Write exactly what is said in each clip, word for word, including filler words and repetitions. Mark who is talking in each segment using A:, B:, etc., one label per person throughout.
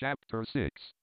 A: Chapter six.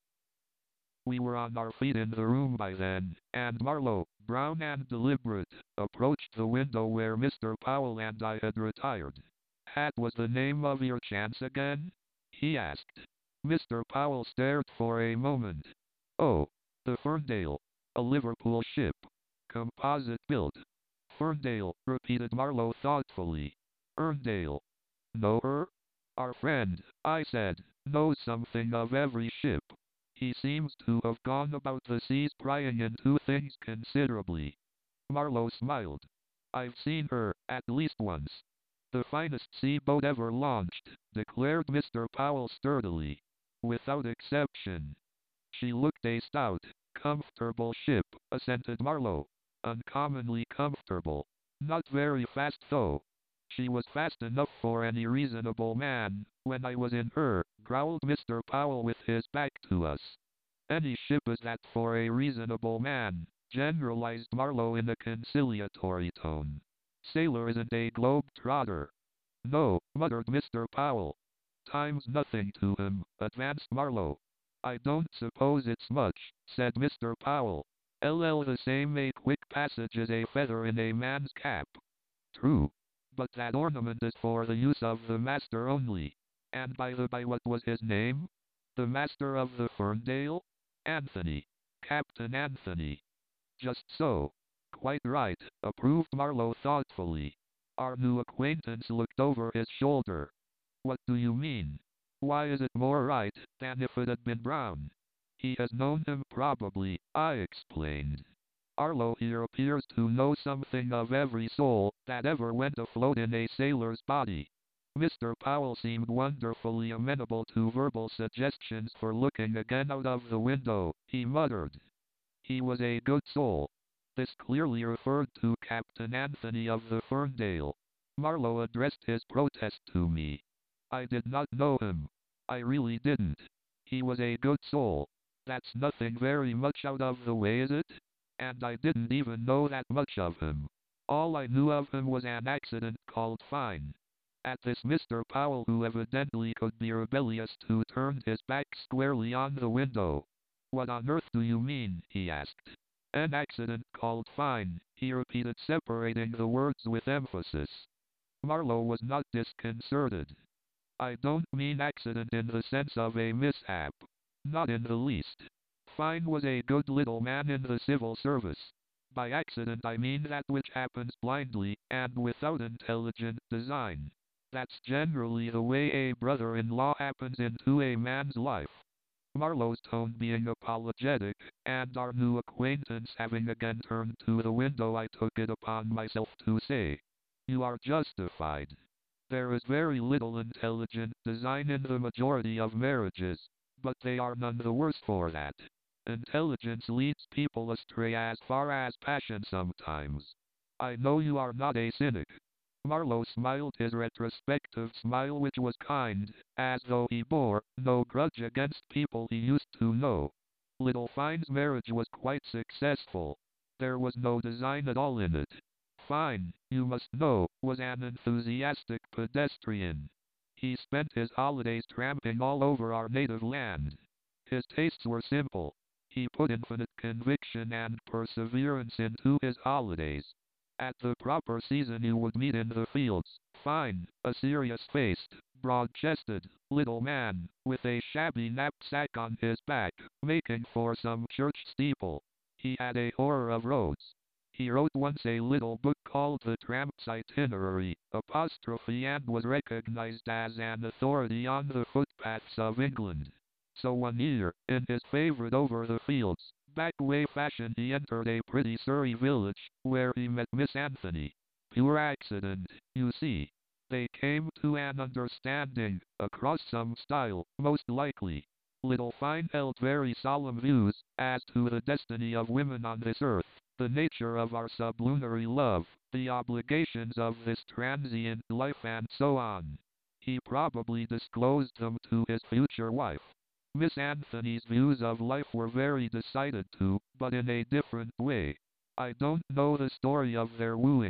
A: We were on our feet in the room by then, and Marlowe, brown and deliberate, approached the window where Mister Powell and I had retired. "Hat was the name of your chance again?" he asked. Mister Powell stared for a moment. "Oh, the Ferndale. A Liverpool ship. Composite built." "Ferndale," repeated Marlowe thoughtfully. "Erndale. Know her?" "Our friend," I said, "knows something of every ship. He seems to have gone about the seas prying into things considerably." Marlowe smiled. "I've seen her, at least once." "The finest sea boat ever launched," declared Mister Powell sturdily. "Without exception." "She looked a stout, comfortable ship," assented Marlowe. "Uncommonly comfortable. Not very fast though." "She was fast enough for any reasonable man, when I was in her," growled Mister Powell with his back to us. "Any ship is that for a reasonable man," generalized Marlowe in a conciliatory tone. "Sailor isn't a globe-trotter." "No," muttered Mister Powell. "Time's nothing to him," advanced Marlowe. "I don't suppose it's much," said Mister Powell. "L. the same a quick passage as a feather in a man's cap." "True. But that ornament is for the use of the master only. And by the by, what was his name?" "The master of the Ferndale? Anthony. Captain Anthony." "Just so. Quite right," approved Marlowe thoughtfully. Our new acquaintance looked over his shoulder. "What do you mean? Why is it more right than if it had been Brown?" "He has known him probably," I explained. "Arlo here appears to know something of every soul that ever went afloat in a sailor's body." Mister Powell seemed wonderfully amenable to verbal suggestions for looking again out of the window. He muttered, "He was a good soul." This clearly referred to Captain Anthony of the Ferndale. Marlowe addressed his protest to me. "I did not know him. I really didn't." "He was a good soul. That's nothing very much out of the way, is it? And I didn't even know that much of him. All I knew of him was an accident called Fine." At this Mister Powell, who evidently could be rebellious, too, turned his back squarely on the window. "What on earth do you mean?" he asked. "An accident called Fine," he repeated, separating the words with emphasis. Marlowe was not disconcerted. "I don't mean accident in the sense of a mishap. Not in the least. Fine was a good little man in the civil service. By accident I mean that which happens blindly, and without intelligent design. That's generally the way a brother-in-law happens into a man's life." Marlowe's tone being apologetic, and our new acquaintance having again turned to the window, I took it upon myself to say, "You are justified. There is very little intelligent design in the majority of marriages, but they are none the worse for that. Intelligence leads people astray as far as passion sometimes. I know you are not a cynic." Marlowe smiled his retrospective smile, which was kind, as though he bore no grudge against people he used to know. "Little Fine's marriage was quite successful. There was no design at all in it. Fine, you must know, was an enthusiastic pedestrian. He spent his holidays tramping all over our native land. His tastes were simple. He put infinite conviction and perseverance into his holidays. At the proper season you would meet in the fields, Fine, a serious-faced, broad-chested, little man, with a shabby knapsack on his back, making for some church steeple. He had a horror of roads. He wrote once a little book called The Tramp's Itinerary, apostrophe, and was recognized as an authority on the footpaths of England. So one year, in his favorite Over the Fields, back-way fashion, he entered a pretty Surrey village, where he met Miss Anthony. Pure accident, you see. They came to an understanding, across some stile, most likely. Little Fine held very solemn views, as to the destiny of women on this earth, the nature of our sublunary love, the obligations of this transient life, and so on. He probably disclosed them to his future wife. Miss Anthony's views of life were very decided too, but in a different way. I don't know the story of their wooing.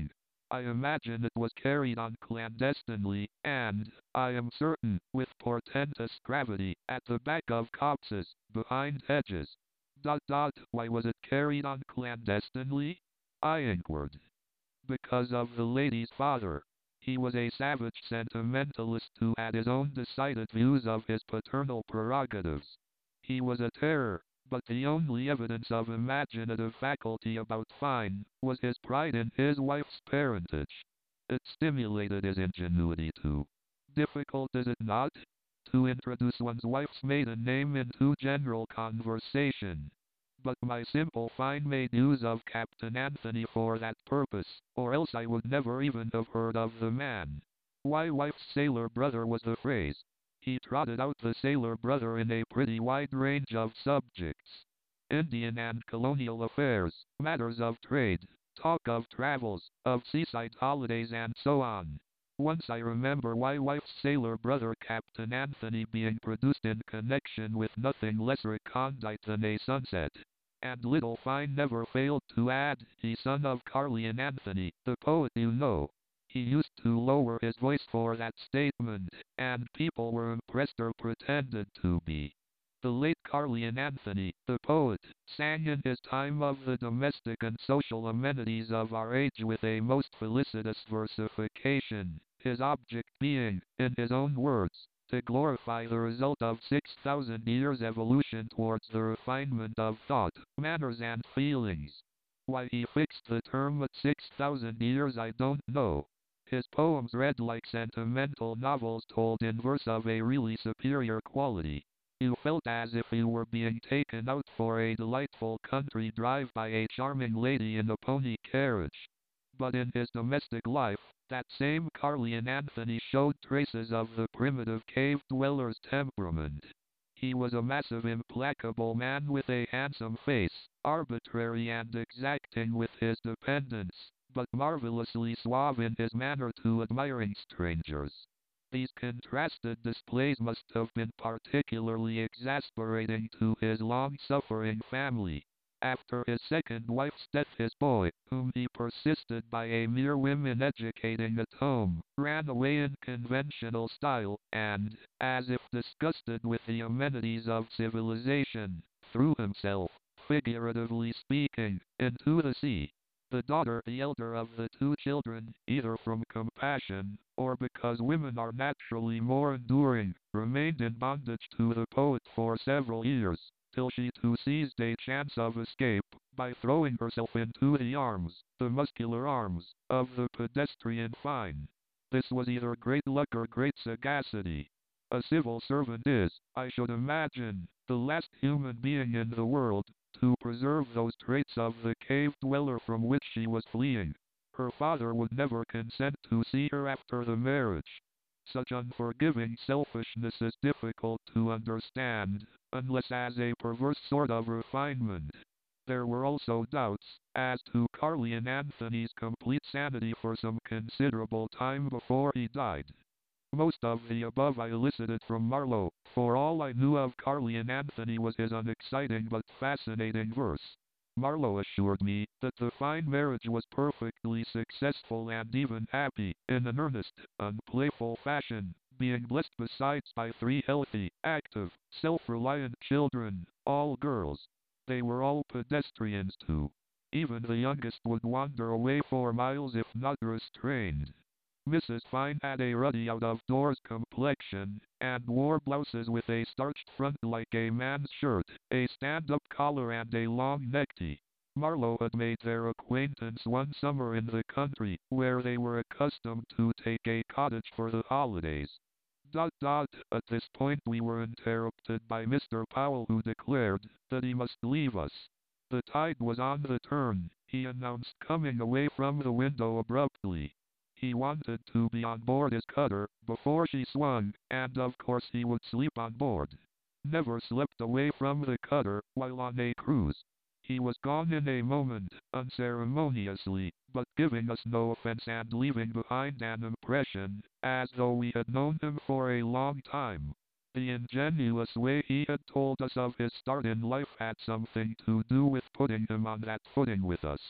A: I imagine it was carried on clandestinely, and, I am certain, with portentous gravity, at the back of copses, behind hedges. Dot dot, why was it carried on clandestinely? I inquired. Because of the lady's father. He was a savage sentimentalist who had his own decided views of his paternal prerogatives. He was a terror, but the only evidence of imaginative faculty about Fine was his pride in his wife's parentage. It stimulated his ingenuity too. Difficult is it not? To introduce one's wife's maiden name into general conversation. But my simple Fine made use of Captain Anthony for that purpose, or else I would never even have heard of the man. Why wife's sailor brother was the phrase. He trotted out the sailor brother in a pretty wide range of subjects. Indian and colonial affairs, matters of trade, talk of travels, of seaside holidays and so on. Once I remember why wife's sailor brother Captain Anthony being produced in connection with nothing less recondite than a sunset. And little Fine never failed to add, he's son of Carleon Anthony, the poet you know. He used to lower his voice for that statement, and people were impressed or pretended to be. The late Carleon Anthony, the poet, sang in his time of the domestic and social amenities of our age with a most felicitous versification, his object being, in his own words, to glorify the result of six thousand years' evolution towards the refinement of thought, manners and feelings. Why he fixed the term at six thousand years I don't know. His poems read like sentimental novels told in verse of a really superior quality. You felt as if you were being taken out for a delightful country drive by a charming lady in a pony carriage. But in his domestic life, that same Carleon Anthony showed traces of the primitive cave dweller's temperament. He was a massive, implacable man with a handsome face, arbitrary and exacting with his dependents, but marvelously suave in his manner to admiring strangers. These contrasted displays must have been particularly exasperating to his long-suffering family. After his second wife's death his boy, whom he persisted by a mere whim in educating at home, ran away in conventional style, and, as if disgusted with the amenities of civilization, threw himself, figuratively speaking, into the sea. The daughter, the elder of the two children, either from compassion, or because women are naturally more enduring, remained in bondage to the poet for several years, till she too seized a chance of escape, by throwing herself into the arms, the muscular arms, of the pedestrian Fine. This was either great luck or great sagacity. A civil servant is, I should imagine, the last human being in the world, to preserve those traits of the cave dweller from which she was fleeing. Her father would never consent to see her after the marriage. Such unforgiving selfishness is difficult to understand, unless as a perverse sort of refinement. There were also doubts as to Carleon Anthony's complete sanity for some considerable time before he died. Most of the above I elicited from Marlowe, for all I knew of Carleon Anthony was his unexciting but fascinating verse. Marlowe assured me that the Fine marriage was perfectly successful and even happy, in an earnest, unplayful fashion, being blessed besides by three healthy, active, self-reliant children, all girls. They were all pedestrians too. Even the youngest would wander away for miles if not restrained. Missus Fine had a ruddy out-of-doors complexion, and wore blouses with a starched front like a man's shirt, a stand-up collar and a long necktie. Marlowe had made their acquaintance one summer in the country, where they were accustomed to take a cottage for the holidays. Dot dot, at this point we were interrupted by Mister Powell, who declared that he must leave us. The tide was on the turn, he announced, coming away from the window abruptly. He wanted to be on board his cutter, before she swung, and of course he would sleep on board. Never slept away from the cutter, while on a cruise. He was gone in a moment, unceremoniously, but giving us no offense and leaving behind an impression, as though we had known him for a long time. The ingenuous way he had told us of his start in life had something to do with putting him on that footing with us.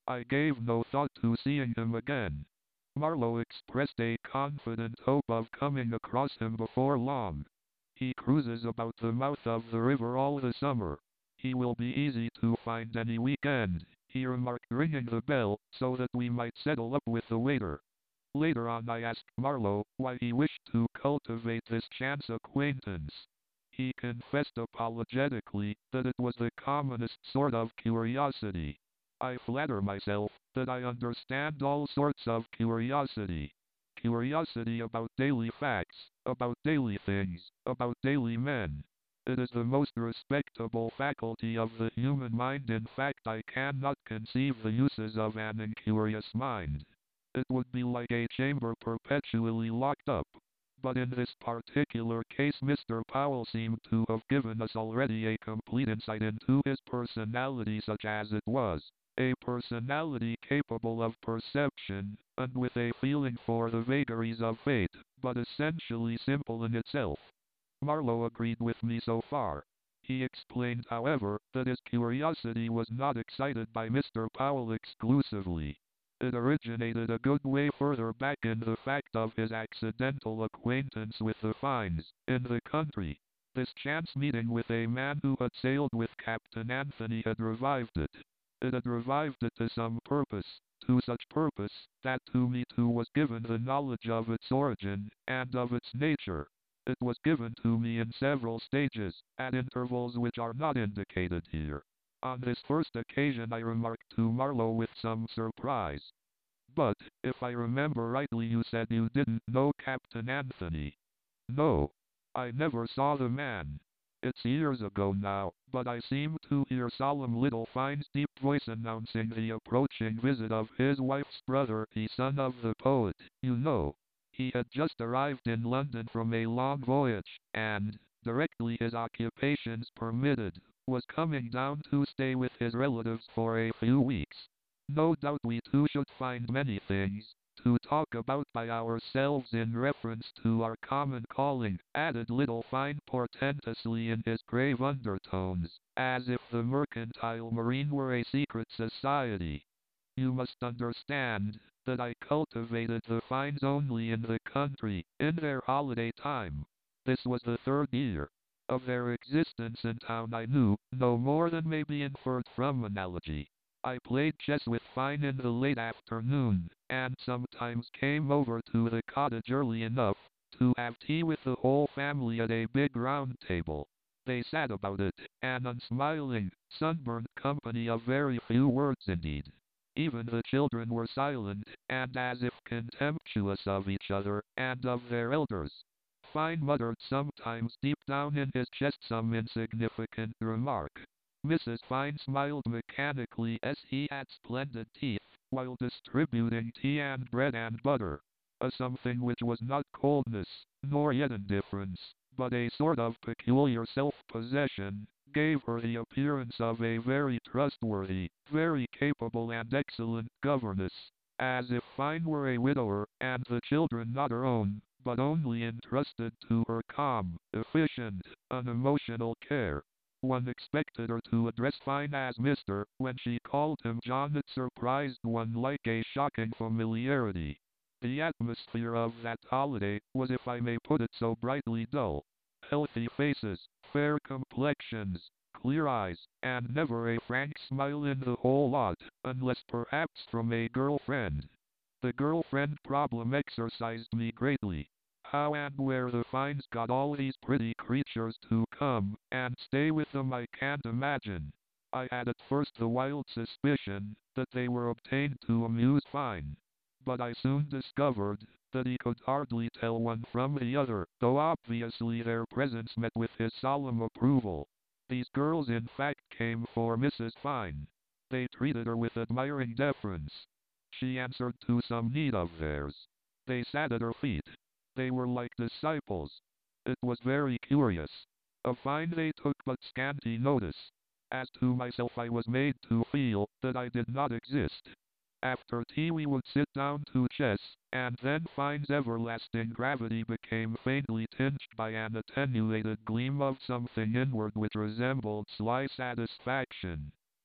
A: I gave no thought to seeing him again. Marlowe expressed a confident hope of coming across him before long. He cruises about the mouth of the river all the summer. He will be easy to find any weekend, he remarked, ringing the bell, so that we might settle up with the waiter. Later on I asked Marlowe why he wished to cultivate this chance acquaintance. He confessed apologetically that it was the commonest sort of curiosity. I flatter myself that I understand all sorts of curiosity. Curiosity about daily facts, about daily things, about daily men. It is the most respectable faculty of the human mind. In fact, I cannot conceive the uses of an incurious mind. It would be like a chamber perpetually locked up. But in this particular case, Mister Powell seemed to have given us already a complete insight into his personality, such as it was. A personality capable of perception, and with a feeling for the vagaries of fate, but essentially simple in itself. Marlowe agreed with me so far. He explained, however, that his curiosity was not excited by Mister Powell exclusively. It originated a good way further back in the fact of his accidental acquaintance with the Fynes, in the country. This chance meeting with a man who had sailed with Captain Anthony had revived it. It had revived it to some purpose, to such purpose, that to me too was given the knowledge of its origin, and of its nature. It was given to me in several stages, at intervals which are not indicated here. On this first occasion I remarked to Marlowe with some surprise. But, if I remember rightly, you said you didn't know Captain Anthony. No. I never saw the man. It's years ago now, but I seem to hear solemn little Fyne's deep voice announcing the approaching visit of his wife's brother, the son of the poet, you know. He had just arrived in London from a long voyage, and, directly his occupations permitted, was coming down to stay with his relatives for a few weeks. No doubt we two should find many things to talk about by ourselves in reference to our common calling, added little Fyne portentously in his grave undertones, as if the mercantile marine were a secret society. You must understand that I cultivated the Fynes only in the country, in their holiday time. This was the third year. Of their existence in town I knew no more than may be inferred from analogy. I played chess with Fyne in the late afternoon, and sometimes came over to the cottage early enough to have tea with the whole family at a big round table. They sat about it, an unsmiling, sunburned company of very few words indeed. Even the children were silent, and as if contemptuous of each other, and of their elders. Fyne muttered sometimes deep down in his chest some insignificant remark. Missus Fyne smiled mechanically as he had splendid teeth, while distributing tea and bread and butter. A something which was not coldness, nor yet indifference, but a sort of peculiar self-possession, gave her the appearance of a very trustworthy, very capable and excellent governess, as if Fyne were a widower, and the children not her own, but only entrusted to her calm, efficient, unemotional care. One expected her to address Fyne as Mister, when she called him John. It surprised one like a shocking familiarity. The atmosphere of that holiday was, if I may put it so, brightly dull. Healthy faces, fair complexions, clear eyes, and never a frank smile in the whole lot, unless perhaps from a girlfriend. The girlfriend problem exercised me greatly. How and where the Fynes got all these pretty creatures to come and stay with them I can't imagine. I had at first the wild suspicion that they were obtained to amuse Fyne. But I soon discovered that he could hardly tell one from the other, though obviously their presence met with his solemn approval. These girls in fact came for Missus Fyne. They treated her with admiring deference. She answered to some need of theirs. They sat at her feet. They were like disciples. It was very curious. Of Fyne they took but scanty notice. As to myself, I was made to feel that I did not exist. After tea we would sit down to chess, and then Fyne's everlasting gravity became faintly tinged by an attenuated gleam of something inward which resembled sly satisfaction.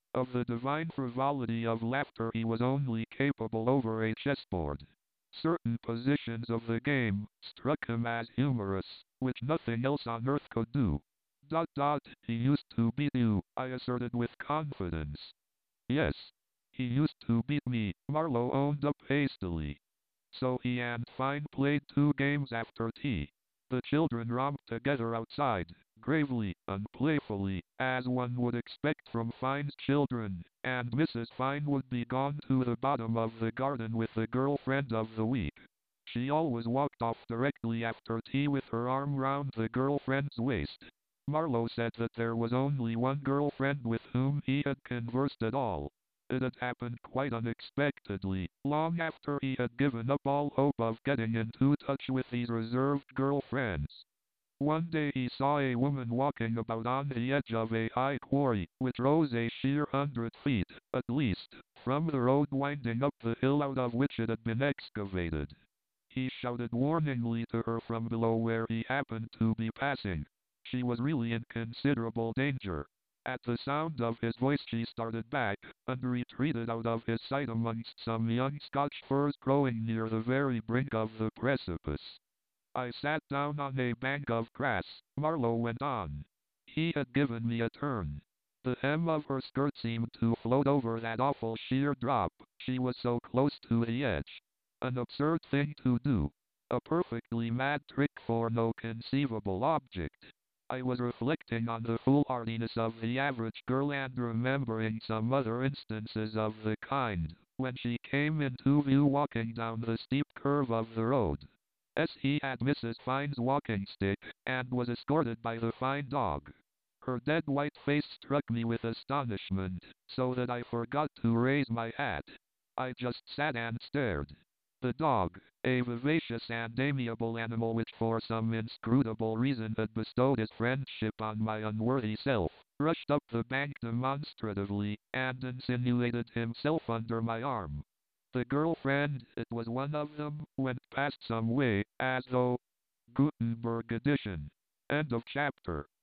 A: Of the divine frivolity of laughter he was only capable over a chessboard. Certain positions of the game struck him as humorous, which nothing else on earth could do. Dot dot, he used to beat you, I asserted with confidence. Yes. He used to beat me, Marlowe owned up hastily. So he and Fine played two games after tea. The children romped together outside, gravely and playfully, as one would expect from Fine's children, and Missus Fine would be gone to the bottom of the garden with the girlfriend of the week. She always walked off directly after tea with her arm round the girlfriend's waist. Marlowe said that there was only one girlfriend with whom he had conversed at all. It had happened quite unexpectedly, long after he had given up all hope of getting into touch with these reserved girlfriends. One day he saw a woman walking about on the edge of a high quarry, which rose a sheer hundred feet, at least, from the road winding up the hill out of which it had been excavated. He shouted warningly to her from below where he happened to be passing. She was really in considerable danger. At the sound of his voice she started back, and retreated out of his sight amongst some young Scotch firs growing near the very brink of the precipice. I sat down on a bank of grass, Marlowe went on. He had given me a turn. The hem of her skirt seemed to float over that awful sheer drop, she was so close to the edge. An absurd thing to do. A perfectly mad trick for no conceivable object. I was reflecting on the foolhardiness of the average girl and remembering some other instances of the kind, when she came into view walking down the steep curve of the road. As he had Missus Fine's walking stick, and was escorted by the fine dog. Her dead white face struck me with astonishment, so that I forgot to raise my hat. I just sat and stared. The dog, a vivacious and amiable animal which for some inscrutable reason had bestowed his friendship on my unworthy self, rushed up the bank demonstratively, and insinuated himself under my arm. The girlfriend, it was one of them, went past some way, as though... Gutenberg edition. End of chapter.